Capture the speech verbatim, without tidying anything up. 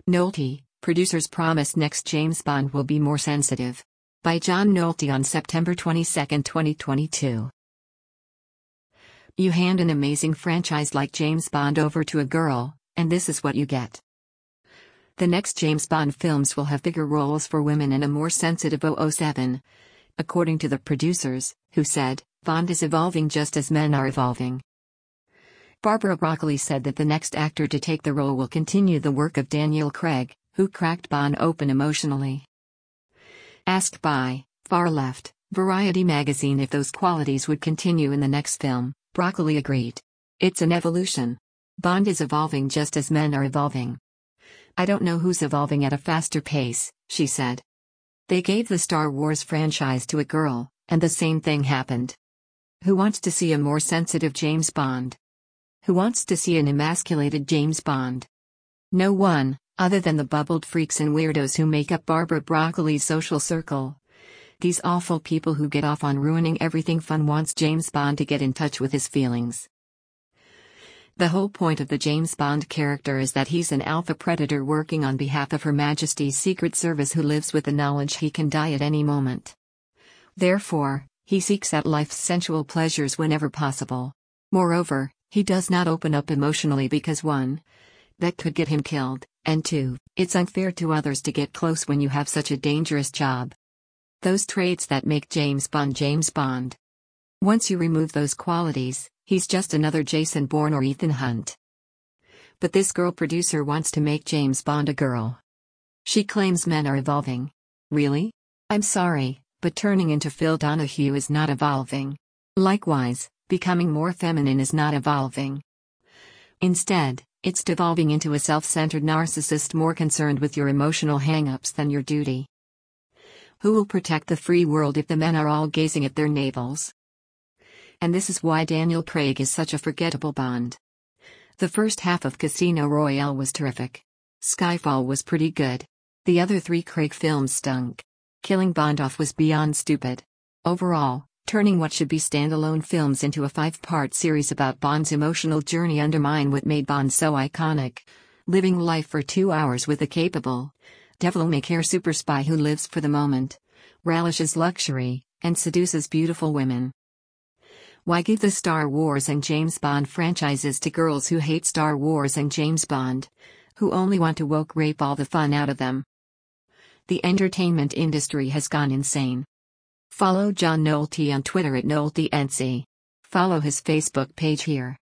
Nolte, producers promise next James Bond will be more sensitive. By John Nolte on September twenty-second, twenty twenty-two. You hand an amazing franchise like James Bond over to a girl, and this is what you get. The next James Bond films will have bigger roles for women and a more sensitive double oh seven. According to the producers, who said, Bond is evolving just as men are evolving. Barbara Broccoli said that the next actor to take the role will continue the work of Daniel Craig, who cracked Bond open emotionally. Asked by Far Left, Variety magazine if those qualities would continue in the next film, Broccoli agreed. It's an evolution. Bond is evolving just as men are evolving. I don't know who's evolving at a faster pace, she said. They gave the Star Wars franchise to a girl, and the same thing happened. Who wants to see a more sensitive James Bond? Who wants to see an emasculated James Bond? No one, other than the bubbled freaks and weirdos who make up Barbara Broccoli's social circle. These awful people who get off on ruining everything fun wants James Bond to get in touch with his feelings. The whole point of the James Bond character is that he's an alpha predator working on behalf of Her Majesty's Secret Service who lives with the knowledge he can die at any moment. Therefore, he seeks out life's sensual pleasures whenever possible. Moreover, he does not open up emotionally because one, that could get him killed, and two, it's unfair to others to get close when you have such a dangerous job. Those traits that make James Bond James Bond. Once you remove those qualities, he's just another Jason Bourne or Ethan Hunt. But this girl producer wants to make James Bond a girl. She claims men are evolving. Really? I'm sorry, but turning into Phil Donahue is not evolving. Likewise, becoming more feminine is not evolving. Instead, it's devolving into a self-centered narcissist more concerned with your emotional hang-ups than your duty. Who will protect the free world if the men are all gazing at their navels? And this is why Daniel Craig is such a forgettable Bond. The first half of Casino Royale was terrific. Skyfall was pretty good. The other three Craig films stunk. Killing Bond off was beyond stupid. Overall, turning what should be standalone films into a five-part series about Bond's emotional journey undermined what made Bond so iconic. Living life for two hours with a capable, devil-may-care super spy who lives for the moment, relishes luxury, and seduces beautiful women. Why give the Star Wars and James Bond franchises to girls who hate Star Wars and James Bond, who only want to woke rape all the fun out of them? The entertainment industry has gone insane. Follow John Nolte on Twitter at NolteNC. Follow his Facebook page here.